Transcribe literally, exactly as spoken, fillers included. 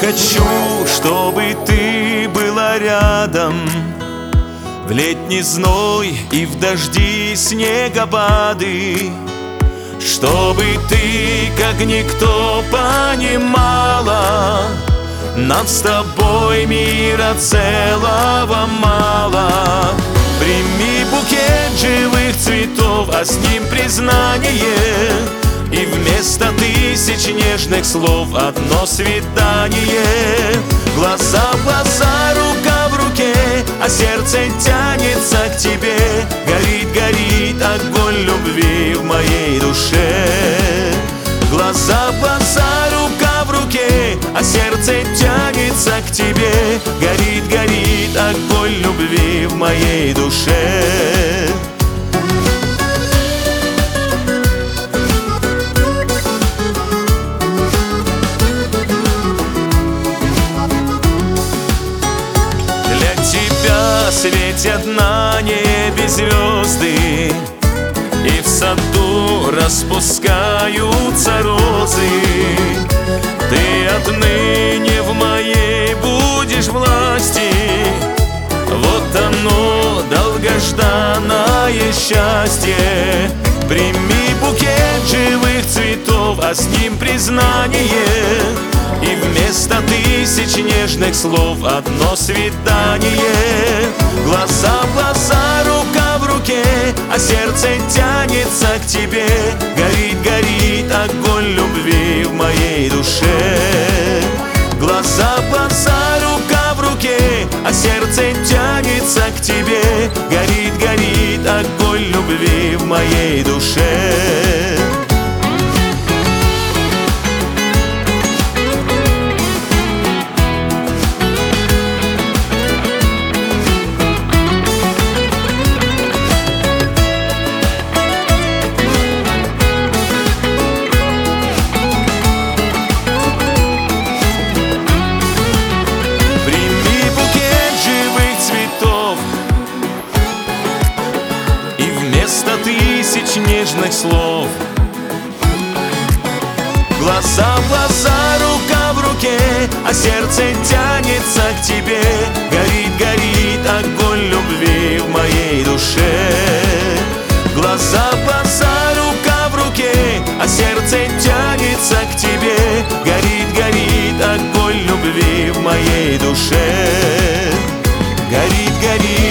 хочу, чтобы ты была рядом в летний зной и в дожди снегопады, чтобы ты, как никто, понимала, нам с тобой мира целого мало. Прими букет живых цветов, а с ним признание, и вместо тысяч нежных слов одно свидание. Глаза в глаза, рука в руке, а сердце тянется к тебе. Горит, горит огонь любви в моей душе. Глаза в глаза, рука в руке, а сердце тянется к тебе. Горит, горит огонь любви в моей душе. Светят на небе звезды, и в саду распускаются розы. Ты отныне в моей будешь власти, вот оно, долгожданное счастье. Прими букет живых цветов, а с ним признание, и вместо тысяч нежных слов одно свидание. Глаза в глаза, рука в руке, а сердце тянется к тебе. Горит, горит огонь любви в моей душе. Глаза в глаза, рука в руке, а сердце тянется к тебе. Горит, горит огонь любви в моей душе. Вместо тысяч нежных слов. Глаза в глаза, рука в руке, а сердце тянется к тебе. Горит, горит огонь любви в моей душе. Глаза в глаза, рука в руке, а сердце тянется к тебе. Горит, горит огонь любви в моей душе. Горит, горит